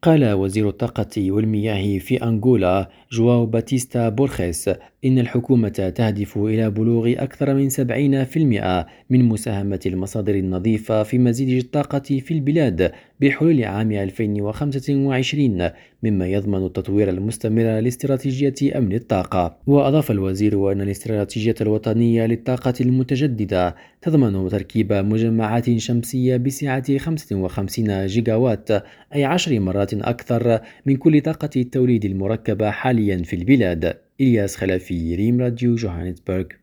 قال وزير الطاقة والمياه في أنغولا جواو باتيستا بورخيس إن الحكومة تهدف إلى بلوغ أكثر من 70% من مساهمة المصادر النظيفة في مزيد الطاقة في البلاد بحلول عام 2025، مما يضمن التطوير المستمر لاستراتيجية أمن الطاقة. وأضاف الوزير أن الاستراتيجية الوطنية للطاقة المتجددة تضمن تركيب مجمعات شمسية بسعة 55 جيجاوات، أي 10 مرات أكثر من كل طاقة التوليد المركبة حاليا في البلاد. إلياس خلفي، ريم راديو، جوهانسبرغ.